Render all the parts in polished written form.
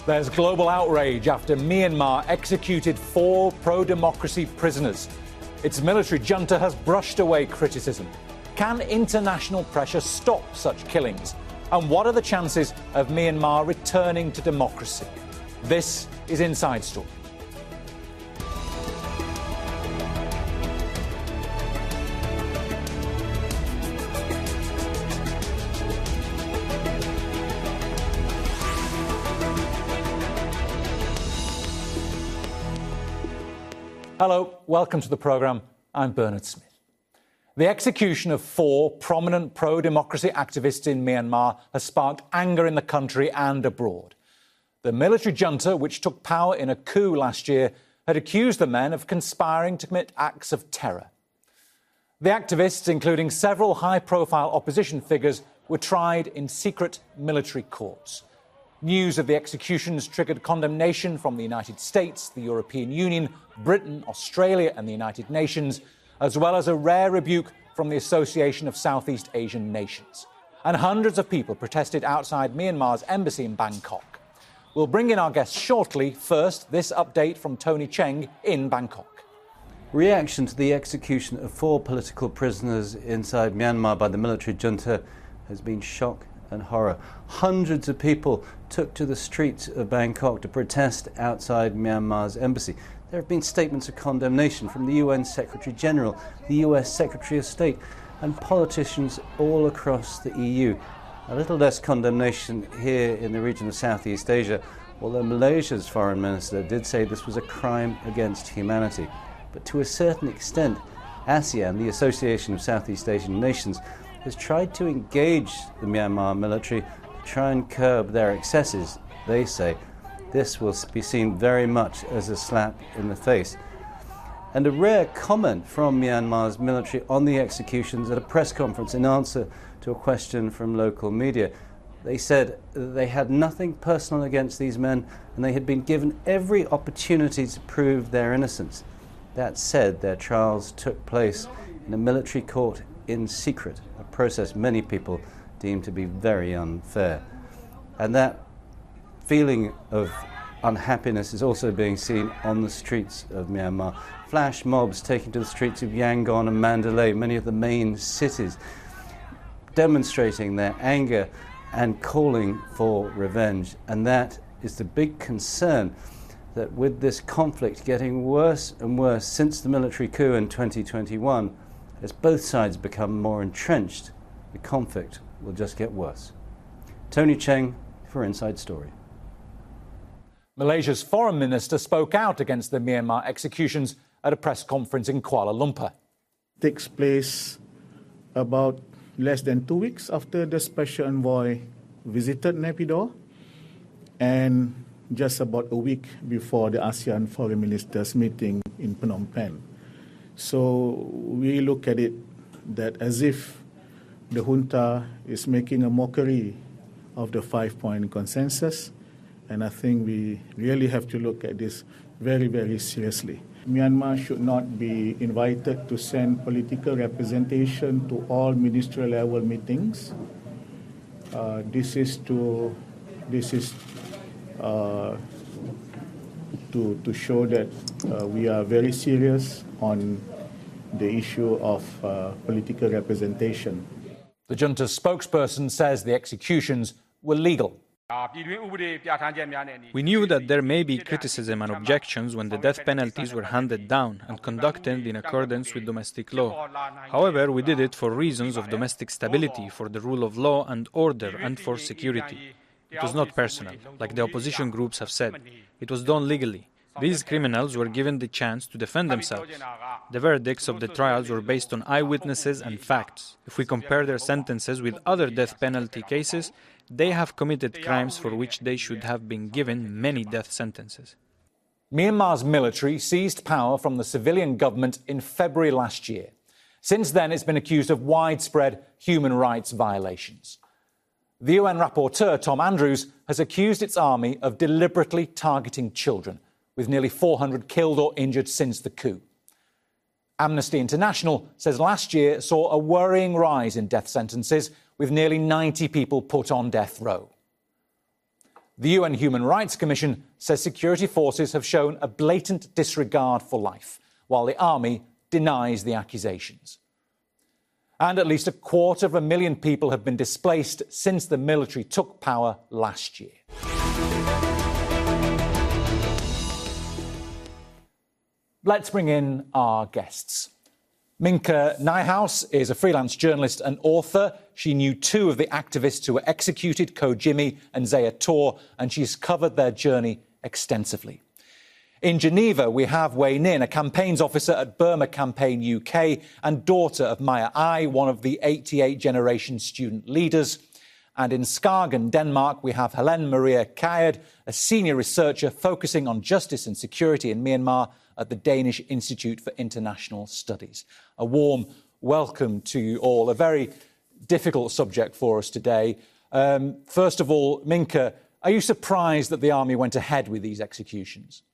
There's global outrage after Myanmar executed 4 pro-democracy prisoners. Its military junta has brushed away criticism. Can international pressure stop such killings? And what are the chances of Myanmar returning to democracy? This is Inside Story. Hello, welcome to the programme. I'm Bernard Smith. The execution of 4 prominent pro-democracy activists in Myanmar has sparked anger in the country and abroad. The military junta, which took power in a coup last year, had accused the men of conspiring to commit acts of terror. The activists, including several high-profile opposition figures, were tried in secret military courts. News of the executions triggered condemnation from the United States, the European Union, Britain, Australia and the United Nations, as well as a rare rebuke from the Association of Southeast Asian Nations. And hundreds of people protested outside Myanmar's embassy in Bangkok. We'll bring in our guests shortly. First, this update from Tony Cheng in Bangkok. Reaction to the execution of 4 political prisoners inside Myanmar by the military junta has been shock and horror. Hundreds of people took to the streets of Bangkok to protest outside Myanmar's embassy. There have been statements of condemnation from the UN Secretary General, the US Secretary of State, and politicians all across the EU. A little less condemnation here in the region of Southeast Asia, although Malaysia's foreign minister did say this was a crime against humanity. But to a certain extent, ASEAN, the Association of Southeast Asian Nations, has tried to engage the Myanmar military to try and curb their excesses. They say this will be seen very much as a slap in the face. And a rare comment from Myanmar's military on the executions at a press conference in answer to a question from local media. They said they had nothing personal against these men and they had been given every opportunity to prove their innocence. That said, their trials took place in a military court in secret, a process many people deem to be very unfair. And that feeling of unhappiness is also being seen on the streets of Myanmar. Flash mobs taking to the streets of Yangon and Mandalay, many of the main cities, demonstrating their anger and calling for revenge. And that is the big concern, that with this conflict getting worse and worse since the military coup in 2021, as both sides become more entrenched, the conflict will just get worse. Tony Cheng for Inside Story. Malaysia's foreign minister spoke out against the Myanmar executions at a press conference in Kuala Lumpur. Takes place about less than 2 weeks after the special envoy visited Naypyidaw and just about a week before the ASEAN foreign ministers meeting in Phnom Penh. So we look at it that as if the junta is making a mockery of the 5-point consensus, and I think we really have to look at this very, very seriously. Myanmar should not be invited to send political representation to all ministerial level meetings. This is to show that we are very serious on the issue of political representation. The junta's spokesperson says the executions were legal. We knew that there may be criticism and objections when the death penalties were handed down and conducted in accordance with domestic law. However, we did it for reasons of domestic stability, for the rule of law and order, and for security. It was not personal, like the opposition groups have said. It was done legally. These criminals were given the chance to defend themselves. The verdicts of the trials were based on eyewitnesses and facts. If we compare their sentences with other death penalty cases, they have committed crimes for which they should have been given many death sentences. Myanmar's military seized power from the civilian government in February last year. Since then, it's been accused of widespread human rights violations. The UN rapporteur, Tom Andrews, has accused its army of deliberately targeting children, with nearly 400 killed or injured since the coup. Amnesty International says last year saw a worrying rise in death sentences, with nearly 90 people put on death row. The UN Human Rights Commission says security forces have shown a blatant disregard for life, while the army denies the accusations. And at least 250,000 people have been displaced since the military took power last year. Let's bring in our guests. Minka Nijhuis is a freelance journalist and author. She knew two of the activists who were executed, Ko Jimmy and Zaya Tor, and she's covered their journey extensively. In Geneva, we have Wei Nin, a campaigns officer at Burma Campaign UK and daughter of Maya Ai, one of the 88 generation student leaders. And in Skagen, Denmark, we have Helene Maria Kjæred, a senior researcher focusing on justice and security in Myanmar at the Danish Institute for International Studies. A warm welcome to you all. A very difficult subject for us today. First of all, Minka, are you surprised that the army went ahead with these executions?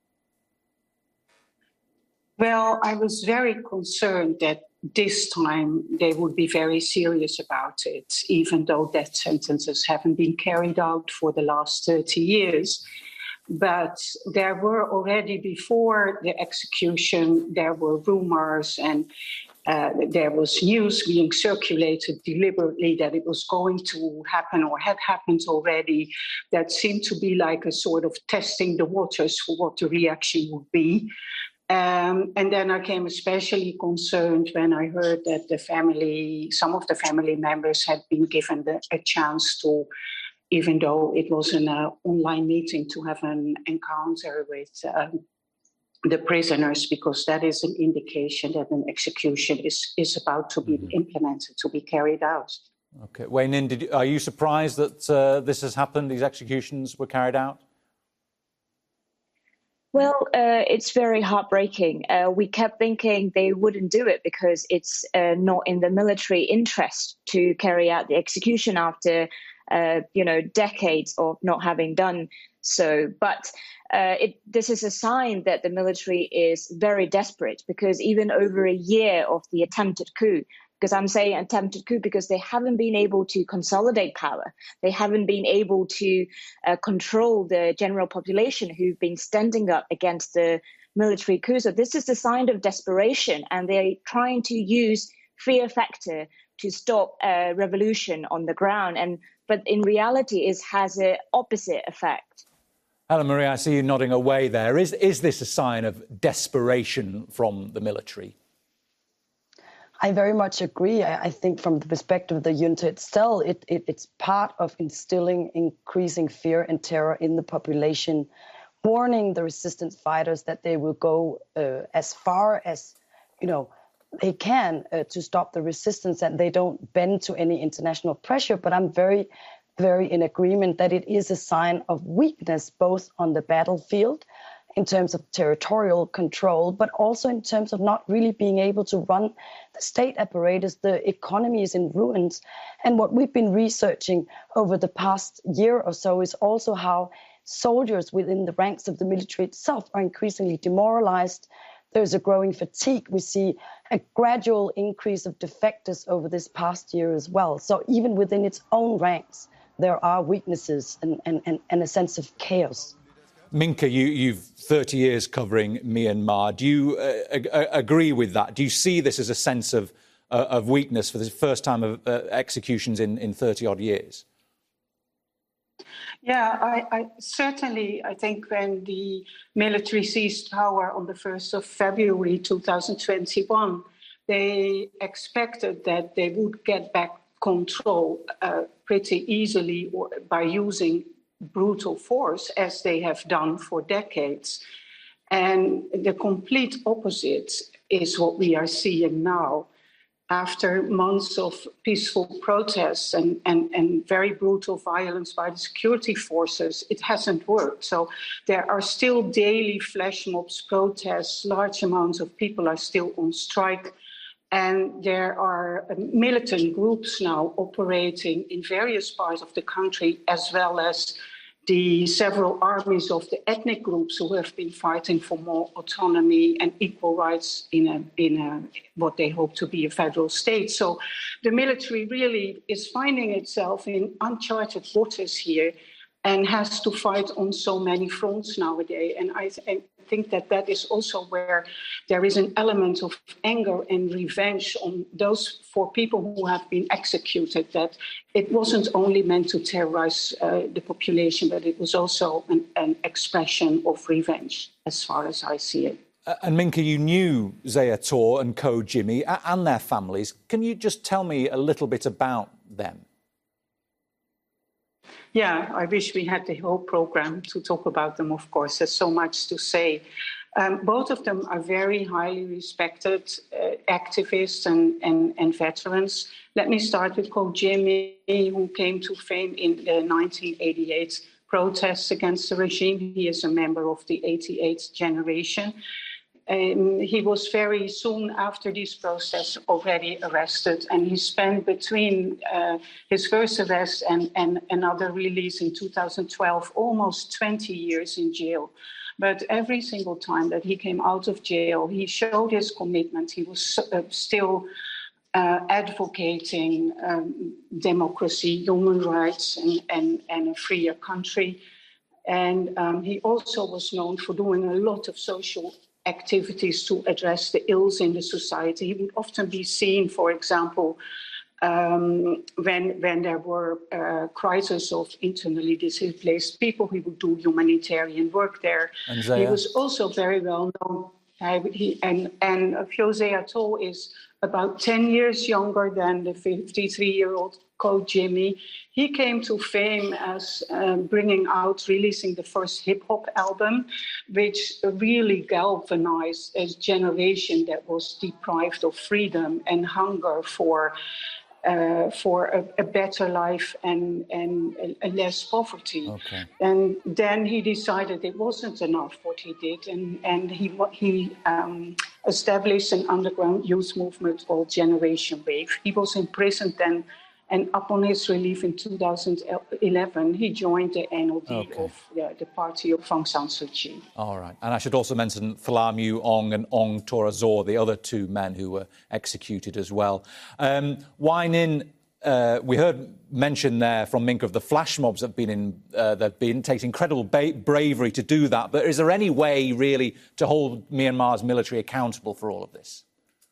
Well, I was very concerned that this time they would be very serious about it, even though death sentences haven't been carried out for the last 30 years. But there were already, before the execution, there were rumors and there was news being circulated deliberately that it was going to happen or had happened already, that seemed to be like a sort of testing the waters for what the reaction would be. And then I became especially concerned when I heard that some of the family members had been given a chance to, even though it was an online meeting, to have an encounter with the prisoners, because that is an indication that an execution is about to be implemented, to be carried out. OK. Wei Nin, are you surprised that this has happened, these executions were carried out? Well, it's very heartbreaking. We kept thinking they wouldn't do it because it's not in the military interest to carry out the execution after, decades of not having done so. But this is a sign that the military is very desperate, because even over a year of the attempted coup, because I'm saying attempted coup because they haven't been able to consolidate power. They haven't been able to control the general population who've been standing up against the military coup. So this is a sign of desperation, and they're trying to use fear factor to stop revolution on the ground. But in reality, it has an opposite effect. Helene Maria, I see you nodding away there. Is this a sign of desperation from the military? I very much agree. I think from the perspective of the junta itself, it's part of instilling increasing fear and terror in the population, warning the resistance fighters that they will go as far as, they can to stop the resistance, and they don't bend to any international pressure. But I'm very, very in agreement that it is a sign of weakness, both on the battlefield, in terms of territorial control, but also in terms of not really being able to run the state apparatus. The economy is in ruins. And what we've been researching over the past year or so is also how soldiers within the ranks of the military itself are increasingly demoralized. There's a growing fatigue. We see a gradual increase of defectors over this past year as well. So even within its own ranks, there are weaknesses and a sense of chaos. Minka, you've 30 years covering Myanmar. Do you agree with that? Do you see this as a sense of weakness for the first time of executions in 30-odd years? Yeah, I certainly think when the military seized power on the 1st of February 2021, they expected that they would get back control pretty easily by using brutal force, as they have done for decades. And the complete opposite is what we are seeing now. After months of peaceful protests and very brutal violence by the security forces, it hasn't worked. So there are still daily flash mobs, protests, large amounts of people are still on strike. And there are militant groups now operating in various parts of the country, as well as the several armies of the ethnic groups who have been fighting for more autonomy and equal rights in what they hope to be a federal state. So the military really is finding itself in uncharted waters here. and has to fight on so many fronts nowadays. And I think that is also where there is an element of anger and revenge on those 4 people who have been executed, that it wasn't only meant to terrorize the population, but it was also an expression of revenge, as far as I see it. And Minke, you knew Zaya Tor and co Jimmy and their families. Can you just tell me a little bit about them? Yeah, I wish we had the whole program to talk about them, of course. There's so much to say. Both of them are very highly respected activists and veterans. Let me start with Ko Jimmy, who came to fame in the 1988 protests against the regime. He is a member of the 88th generation. He was very soon after this process already arrested, and he spent between his first arrest and another release in 2012 almost 20 years in jail. But every single time that he came out of jail, he showed his commitment. He was still advocating democracy, human rights, and a freer country. And he also was known for doing a lot of social activities to address the ills in the society. He would often be seen, for example, when there were crises of internally displaced people, he would do humanitarian work there. He was also very well known. And Kyo Zaya Tor is about 10 years younger than the 53-year-old Ko Jimmy. He came to fame as releasing the first hip-hop album, which really galvanized a generation that was deprived of freedom and hunger for a better life and a less poverty. Okay. And then he decided it wasn't enough what he did, and he established an underground youth movement called Generation Wave. He was imprisoned then, and upon his relief in 2011, he joined the NLD of the party of Aung San Suu Kyi. All right. And I should also mention Phla Mu Ong and Ong Tor Azor, the other 2 men who were executed as well. Wai Ninh, we heard mention there from Minke of the flash mobs that have been takes incredible bravery to do that. But is there any way, really, to hold Myanmar's military accountable for all of this?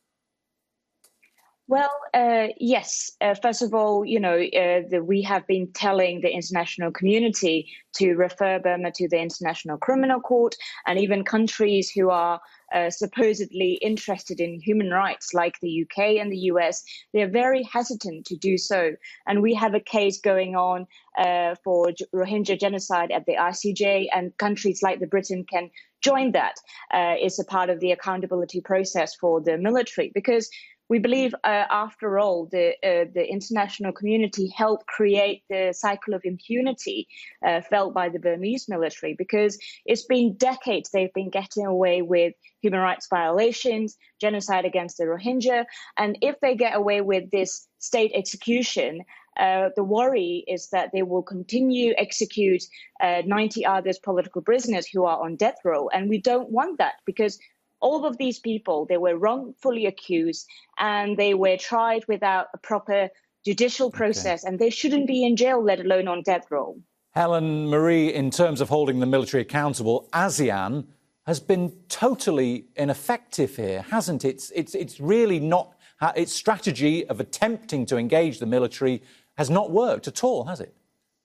Well, yes. First of all, we have been telling the international community to refer Burma to the International Criminal Court, and even countries who are supposedly interested in human rights, like the UK and the US, they're very hesitant to do so. And we have a case going on for Rohingya genocide at the ICJ, and countries like the Britain can join that. It's a part of the accountability process for the military, because we believe, after all, the international community helped create the cycle of impunity felt by the Burmese military, because it's been decades they've been getting away with human rights violations, genocide against the Rohingya. And if they get away with this state execution, the worry is that they will continue execute 90 others political prisoners who are on death row. And we don't want that, because all of these people, they were wrongfully accused and they were tried without a proper judicial process, and they shouldn't be in jail, let alone on death row. Helen Marie, in terms of holding the military accountable, ASEAN has been totally ineffective here, hasn't it? It's really not... Its strategy of attempting to engage the military has not worked at all, has it?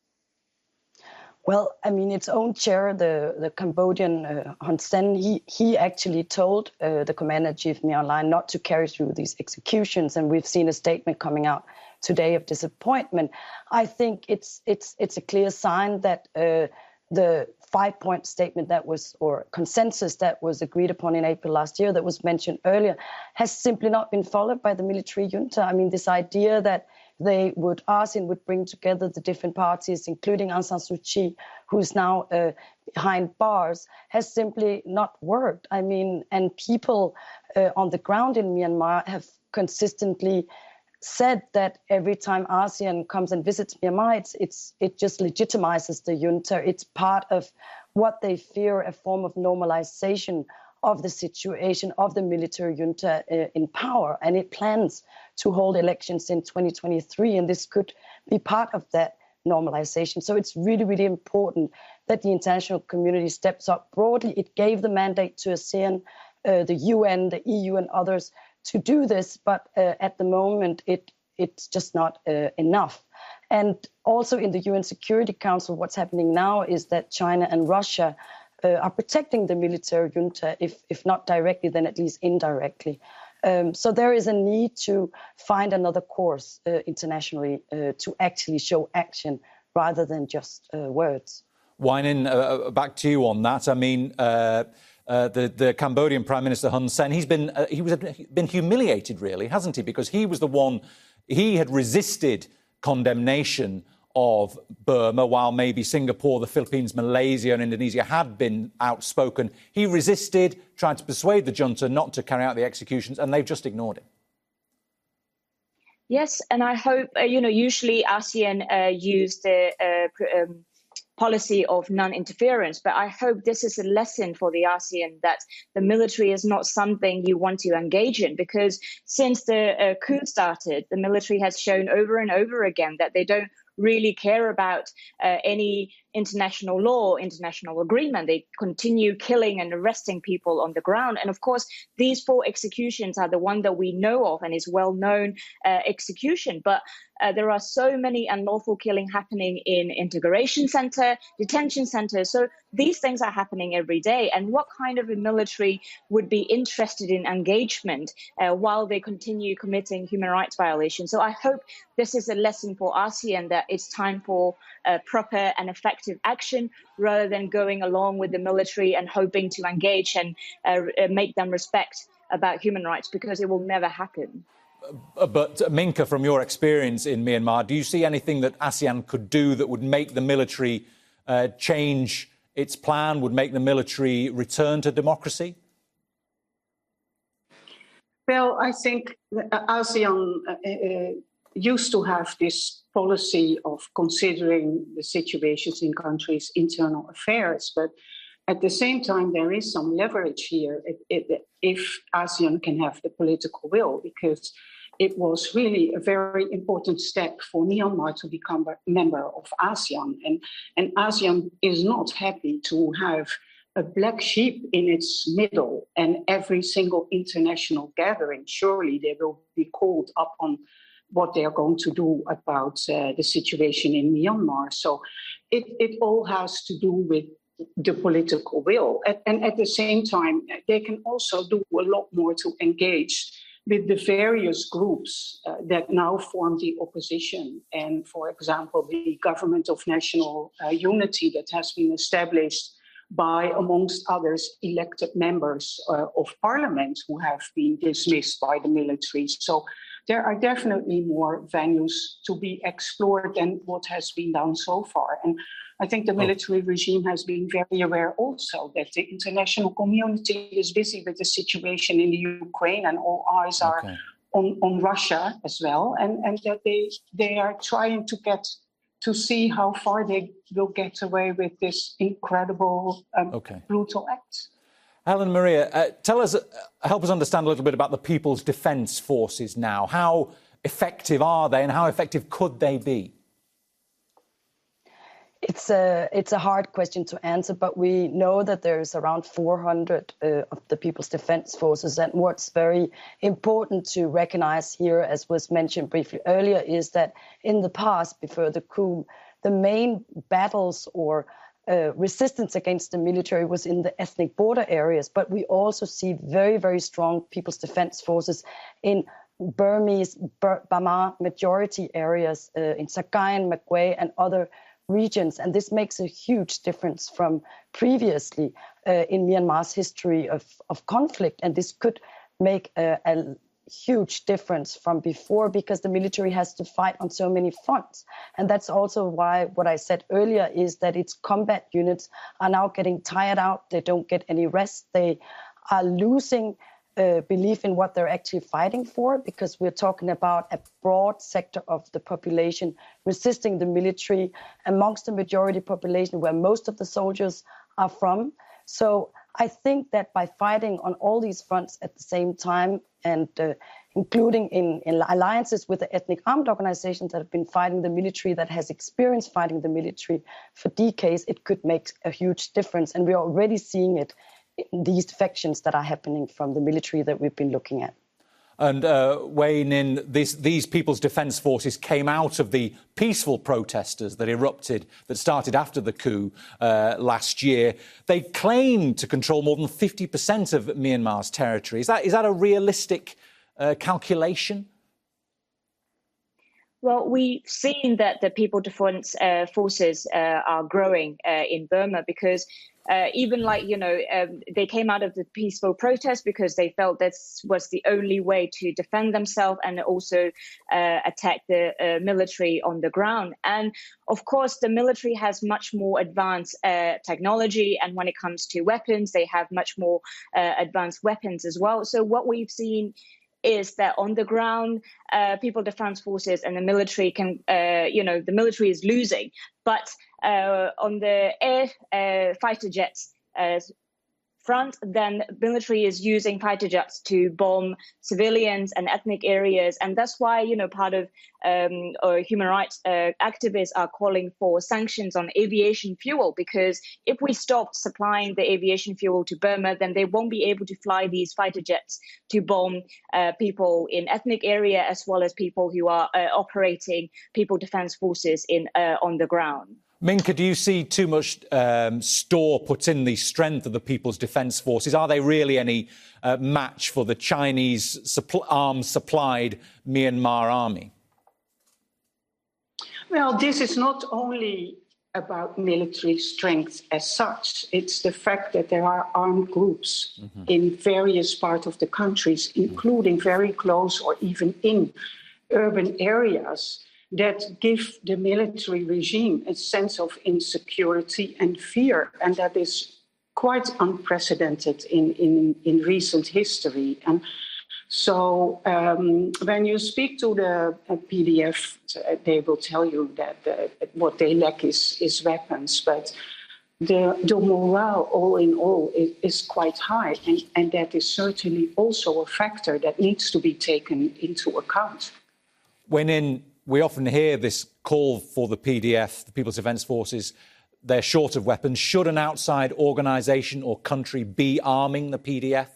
Well, I mean, its own chair, the Cambodian Hun Sen, he actually told the Commander-in-Chief My Aung Hlaing not to carry through these executions, and we've seen a statement coming out today of disappointment. I think it's a clear sign that the 5-point statement that was, or consensus that was agreed upon in April last year, that was mentioned earlier, has simply not been followed by the military junta. I mean, this idea that ASEAN would bring together the different parties, including Aung San Suu Kyi, who's now behind bars, has simply not worked. I mean, and people on the ground in Myanmar have consistently said that every time ASEAN comes and visits Myanmar, it just legitimizes the junta. It's part of what they fear, a form of normalization of the situation of the military junta in power, and it plans to hold elections in 2023, and this could be part of that normalization. So it's really, really important that the international community steps up broadly. It gave the mandate to ASEAN, the UN, the EU and others to do this, but at the moment it's just not enough. And also in the UN Security Council, what's happening now is that China and Russia are protecting the military junta, if not directly, then at least indirectly. So there is a need to find another course internationally to actually show action rather than just words. Wan Ninh, back to you on that. I mean, the Cambodian Prime Minister Hun Sen, he's been humiliated, really, hasn't he? Because he was the one, he had resisted condemnation of Burma, while maybe Singapore, the Philippines, Malaysia and Indonesia had been outspoken. He resisted, tried to persuade the junta not to carry out the executions, and they've just ignored him. Yes, and I hope, usually ASEAN use the policy of non-interference, but I hope this is a lesson for the ASEAN that the military is not something you want to engage in, because since the coup started, the military has shown over and over again that they don't really care about any international law, international agreement. They continue killing and arresting people on the ground. And of course, these 4 executions are the one that we know of and is well-known execution. But there are so many unlawful killing happening in integration center, detention centers. So these things are happening every day. And what kind of a military would be interested in engagement while they continue committing human rights violations? So I hope this is a lesson for ASEAN that it's time for proper and effective action rather than going along with the military and hoping to engage and make them respect about human rights, because it will never happen. But Minka, from your experience in Myanmar, do you see anything that ASEAN could do that would make the military change its plan, would make the military return to democracy? Well, I think ASEAN used to have this policy of considering the situations in countries' internal affairs, but at the same time, there is some leverage here if ASEAN can have the political will, because it was really a very important step for Myanmar to become a member of ASEAN. And ASEAN is not happy to have a black sheep in its middle, and every single international gathering, surely they will be called up on what they are going to do about the situation in Myanmar. So it all has to do with the political will. And at the same time, they can also do a lot more to engage with the various groups that now form the opposition. And for example, the Government of National Unity that has been established by, amongst others, elected members of parliament who have been dismissed by the military. So there are definitely more venues to be explored than what has been done so far. And I think the military regime has been very aware also that the international community is busy with the situation in the Ukraine, and all eyes are on Russia as well, and that they are trying to see how far they will get away with this incredible, brutal act. Helen Maria, help us understand a little bit about the People's Defence Forces now. How effective are they, and how effective could they be? It's a hard question to answer, but we know that there's around 400 of the People's Defence Forces. And what's very important to recognize here, as was mentioned briefly earlier, is that in the past, before the coup, the main battles or resistance against the military was in the ethnic border areas. But we also see very, very strong People's Defence Forces in Burmese, Bamar majority areas, in Sagaing, Magway and other regions. And this makes a huge difference from previously in Myanmar's history of conflict. And this could make a huge difference from before, because the military has to fight on so many fronts. And that's also why what I said earlier is that its combat units are now getting tired out. They don't get any rest. They are losing belief in what they're actually fighting for, because we're talking about a broad sector of the population resisting the military amongst the majority population where most of the soldiers are from. So I think that by fighting on all these fronts at the same time and including in alliances with the ethnic armed organizations that have been fighting the military, that has experience fighting the military for decades, it could make a huge difference. And we're already seeing it in these defections that are happening from the military that we've been looking at. And Wei Nin, these People's Defence Forces came out of the peaceful protesters that erupted, that started after the coup last year. They claim to control more than 50% of Myanmar's territory. Is that a realistic calculation? Well, we've seen that the People's Defence Forces are growing in Burma because even they came out of the peaceful protest because they felt this was the only way to defend themselves and also attack the military on the ground. And of course, the military has much more advanced technology. And when it comes to weapons, they have much more advanced weapons as well. So what we've seen is that on the ground, People's Defence Forces and the military the military is losing. But on the air fighter jets front, then military is using fighter jets to bomb civilians and ethnic areas. And that's why, part of human rights activists are calling for sanctions on aviation fuel, because if we stop supplying the aviation fuel to Burma, then they won't be able to fly these fighter jets to bomb people in ethnic area as well as people who are operating People's Defence Forces on the ground. Minka, do you see too much store put in the strength of the People's Defence Forces? Are they really any match for the Chinese arms-supplied Myanmar army? Well, this is not only about military strength as such. It's the fact that there are armed groups in various parts of the countries, including very close or even in urban areas, that give the military regime a sense of insecurity and fear. And that is quite unprecedented in recent history. And so when you speak to the PDF, they will tell you that what they lack is weapons. But the morale, all in all, is quite high. And that is certainly also a factor that needs to be taken into account. We often hear this call for the PDF, the People's Defence Forces. They're short of weapons. Should an outside organisation or country be arming the PDF?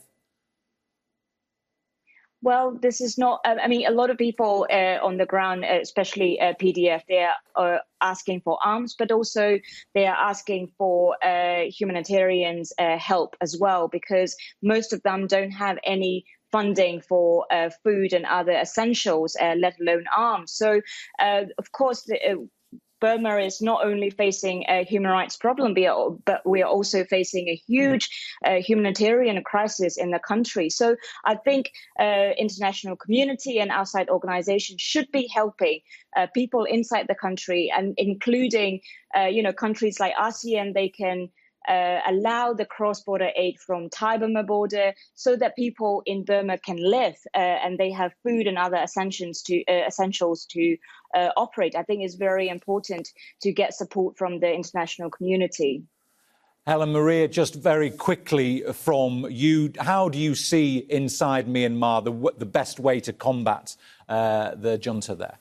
Well, this is not. A lot of people on the ground, especially PDF, they are asking for arms, but also they are asking for humanitarian help as well, because most of them don't have any funding for food and other essentials, let alone arms. So, of course, Burma is not only facing a human rights problem, but we are also facing a huge humanitarian crisis in the country. So I think international community and outside organizations should be helping people inside the country, and including, countries like ASEAN. They can allow the cross-border aid from Thai-Burma border so that people in Burma can live and they have food and other essentials to operate. I think it's very important to get support from the international community. Helen Maria, just very quickly from you, how do you see inside Myanmar the best way to combat the junta there?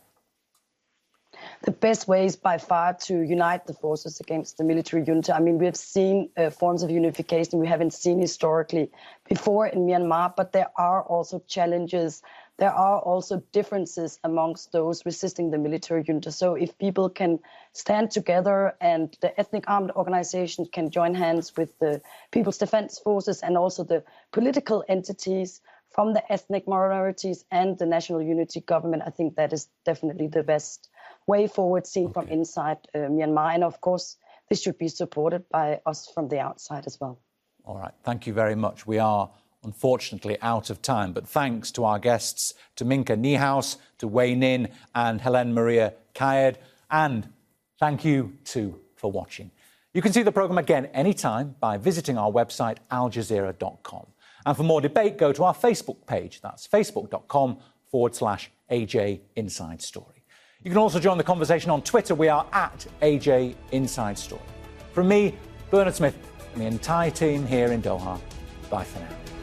The best way is by far to unite the forces against the military junta. I mean, we have seen forms of unification we haven't seen historically before in Myanmar, but there are also challenges. There are also differences amongst those resisting the military junta. So if people can stand together and the ethnic armed organizations can join hands with the People's Defence Forces and also the political entities from the ethnic minorities and the national unity government, I think that is definitely the best way forward seen from inside Myanmar. And of course, this should be supported by us from the outside as well. All right. Thank you very much. We are unfortunately out of time, but thanks to our guests, to Minka Niehaus, to Wei Nin and Helen Maria Kayed, and thank you too for watching. You can see the programme again anytime by visiting our website aljazeera.com. And for more debate, go to our Facebook page. That's facebook.com/AJ Inside Story. You can also join the conversation on Twitter. We are at AJ Inside Story. From me, Bernard Smith, and the entire team here in Doha, bye for now.